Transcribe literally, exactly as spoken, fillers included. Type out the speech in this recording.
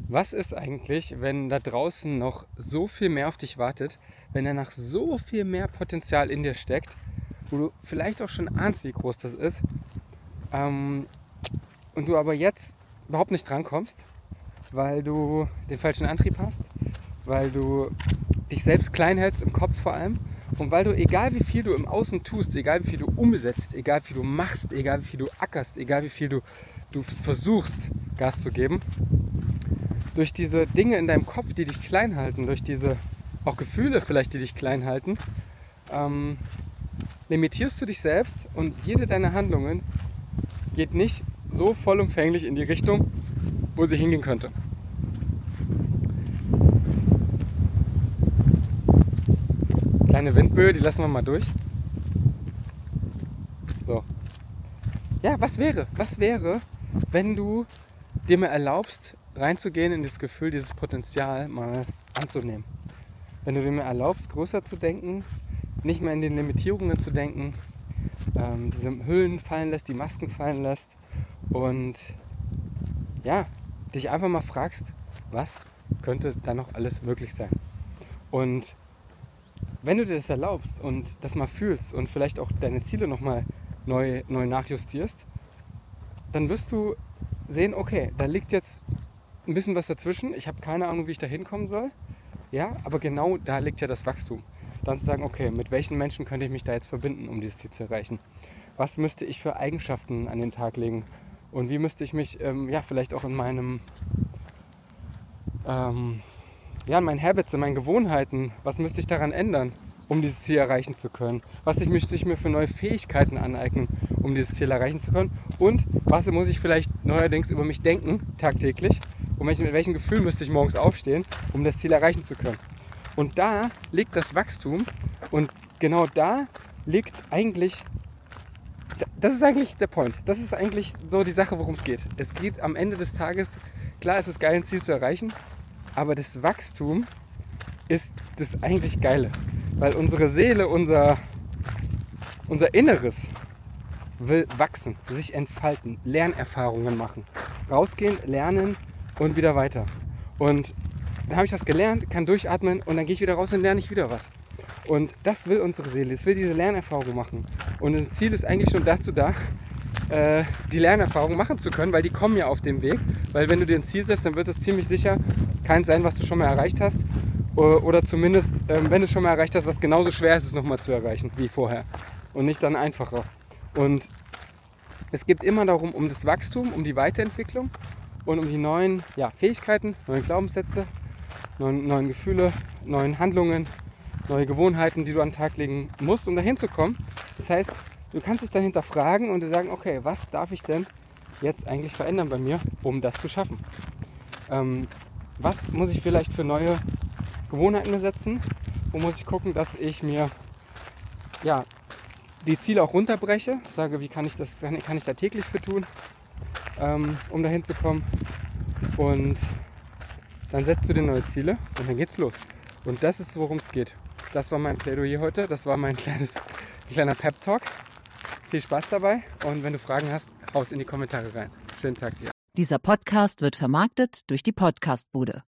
Was ist eigentlich, wenn da draußen noch so viel mehr auf dich wartet, wenn da noch so viel mehr Potenzial in dir steckt, wo du vielleicht auch schon ahnst, wie groß das ist, ähm, und du aber jetzt überhaupt nicht drankommst, weil du den falschen Antrieb hast, weil du dich selbst klein hältst im Kopf vor allem und weil du, egal wie viel du im Außen tust, egal wie viel du umsetzt, egal wie viel du machst, egal wie viel du ackerst, egal wie viel du, du versuchst, Gas zu geben, durch diese Dinge in deinem Kopf, die dich klein halten, durch diese auch Gefühle vielleicht, die dich klein halten, ähm, limitierst du dich selbst und jede deiner Handlungen geht nicht so vollumfänglich in die Richtung, wo sie hingehen könnte. Kleine Windböe, die lassen wir mal durch. So. Ja, was wäre, was wäre, wenn du dir mal erlaubst, reinzugehen in das Gefühl, dieses Potenzial mal anzunehmen? Wenn du dir mal erlaubst, größer zu denken, nicht mehr in den Limitierungen zu denken, ähm, diese Hüllen fallen lässt, die Masken fallen lässt und ja, dich einfach mal fragst, was könnte da noch alles möglich sein? Und wenn du dir das erlaubst und das mal fühlst und vielleicht auch deine Ziele nochmal neu, neu nachjustierst, dann wirst du sehen, okay, da liegt jetzt ein bisschen was dazwischen. Ich habe keine Ahnung, wie ich da hinkommen soll. Ja, aber genau da liegt ja das Wachstum. Dann zu sagen, okay, mit welchen Menschen könnte ich mich da jetzt verbinden, um dieses Ziel zu erreichen? Was müsste ich für Eigenschaften an den Tag legen? Und wie müsste ich mich, ähm, ja, vielleicht auch in meinem, ähm, ja, in meinen Habits, in meinen Gewohnheiten, was müsste ich daran ändern, um dieses Ziel erreichen zu können? Was ich, müsste ich mir für neue Fähigkeiten aneignen, um dieses Ziel erreichen zu können? Und was muss ich vielleicht neuerdings über mich denken, tagtäglich? Und mit welchem Gefühl müsste ich morgens aufstehen, um das Ziel erreichen zu können? Und da liegt das Wachstum und genau da liegt eigentlich, das ist eigentlich der Point. Das ist eigentlich so die Sache, worum es geht. Es geht am Ende des Tages, klar ist es geil, ein Ziel zu erreichen, aber das Wachstum ist das eigentlich Geile. Weil unsere Seele, unser, unser Inneres will wachsen, sich entfalten, Lernerfahrungen machen. Rausgehen, lernen und wieder weiter. Und dann habe ich das gelernt, kann durchatmen und dann gehe ich wieder raus und lerne ich wieder was. Und das will unsere Seele, es will diese Lernerfahrung machen. Und das Ziel ist eigentlich schon dazu da, äh, die Lernerfahrung machen zu können, weil die kommen ja auf dem Weg. Weil wenn du dir ein Ziel setzt, dann wird es ziemlich sicher keins sein, was du schon mal erreicht hast. Oder zumindest, ähm, wenn du es schon mal erreicht hast, was genauso schwer ist, es nochmal zu erreichen wie vorher. Und nicht dann einfacher. Und es geht immer darum, um das Wachstum, um die Weiterentwicklung und um die neuen ja, Fähigkeiten, neuen Glaubenssätze, neuen, neuen Gefühle, neuen Handlungen, neue Gewohnheiten, die du an den Tag legen musst, um dahin zu kommen. Das heißt, du kannst dich dann hinterfragen und dir sagen, okay, was darf ich denn jetzt eigentlich verändern bei mir, um das zu schaffen? Ähm, was muss ich vielleicht für neue Gewohnheiten setzen? Wo muss ich gucken, dass ich mir ja, die Ziele auch runterbreche? Sage, wie kann ich das, kann ich da täglich für tun, ähm, um dahin zu kommen? Und dann setzt du dir neue Ziele und dann geht's los. Und das ist, worum es geht. Das war mein Plädoyer heute. Das war mein kleines, kleiner Pep-Talk. Viel Spaß dabei und wenn du Fragen hast, haus in die Kommentare rein. Schönen Tag dir. Dieser Podcast wird vermarktet durch die Podcast-Bude.